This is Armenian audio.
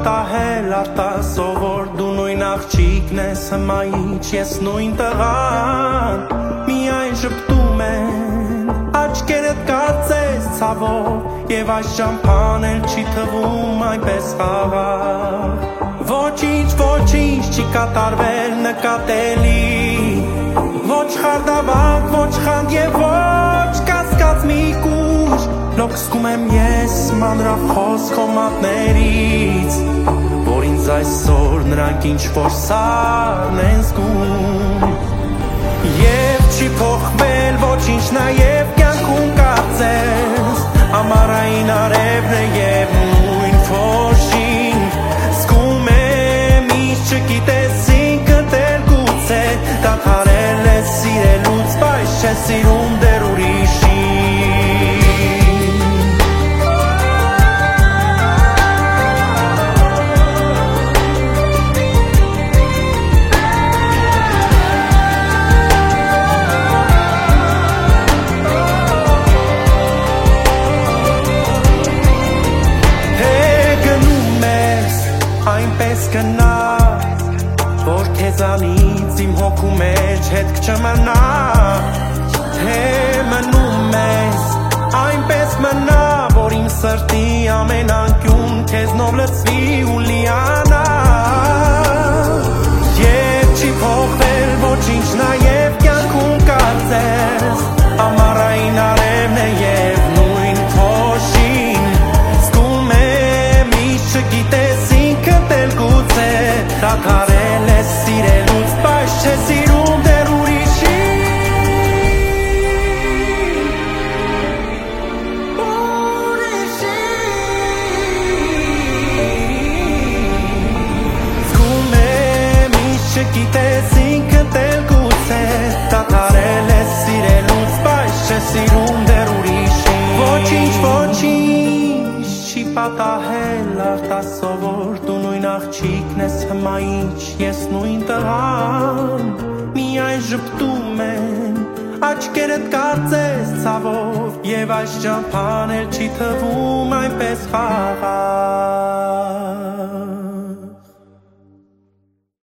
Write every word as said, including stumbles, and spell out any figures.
պատահել արտասովոր դու նույն աղջիկն ես հմայիչ ես նույն տղան միայն ժպտում են աչքերդ կարծես ցավով եւ այս շամփան էլ չի թվում այնպես խաղաղ ոչինչ ոչինչ չի կատարվել նկատելի ոչ խարդավակ ոչ խանդ եւ ոչ կասկած մի կուշ լոքսկում եմ ես մանրախոս քո մատներից որ ինձ այսօր նրանք ինչ-որ սառն են զգում եւ չի փոխվել ոչինչ նաեւ կյանքում կարծես ամառային արևն է եւ նույն փոշին զգում եմ ինչ չգիտես ինքդ էլ գուցե դադարել ես սիրելուց բայց չես սիրում դեռ ուրիշին այնպես գնա որ քեզանից իմ հոգու մեջ հետք չմնա թե մնում ես այնպես մնա որ իմ սրտի ամեն անկյուն քեզնով լցվի ու լիանա եւ չի փոխվել ոչինչ նաեւ կյանքում կարծես ամառային արևն է եւ նույն փոշին զգում եմ ինչ չգիտես դադարել ես սիրելուց բայց չես սիրում դեռ ուրիշին զգում եմ ինչ չգիտես ինքդ էլ գուցե դադարել ես սիրելուց բայց չես սիրում դեռ ուրիշին ոչինչ ոչինչ չի պատահել արտասովոր դու նույն աղջիկն ես հմայիչ ես նույն տղան միայն ժպտում են աչքերդ կարծես ցավով եւ այս ճամփան էլ չի թվում այնպես խաղաղ